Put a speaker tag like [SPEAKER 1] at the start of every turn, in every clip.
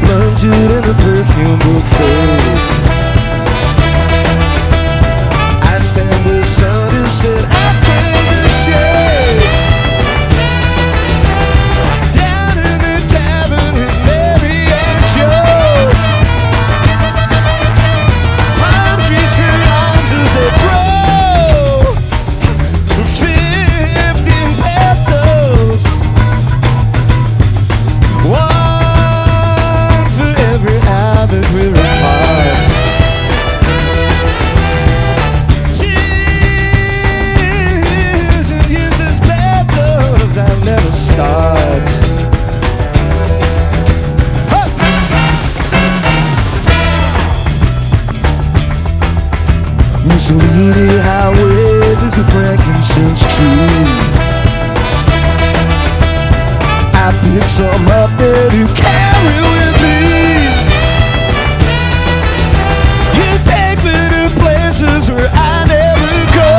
[SPEAKER 1] blunted in the perfume buffet. I stand with son who said I crave the shade. Down in the tavern with Mary and Joe. Palm trees for arms as they grow. 15 pesos. One for every hour that we're apart. Years and years as pesos I'll never start. Mussolini highway, there's a frankincense tree. I pick some up there to carry with me. You take me to places where I never go.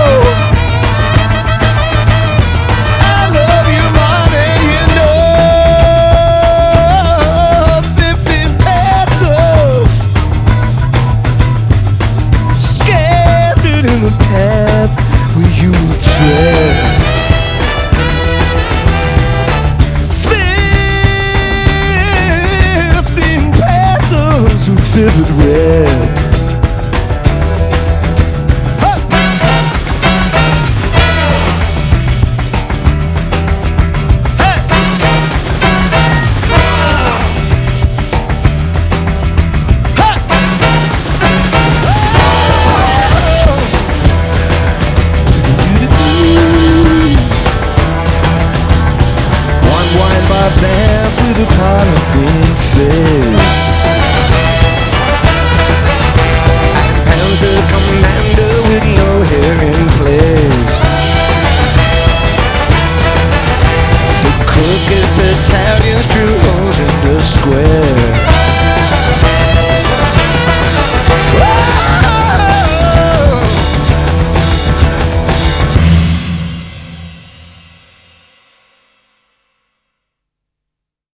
[SPEAKER 1] I love you more than you know. 15 pesos scattered in the path where you would tread. 15 pesos of vivid red. One wine bar band with a parliament face.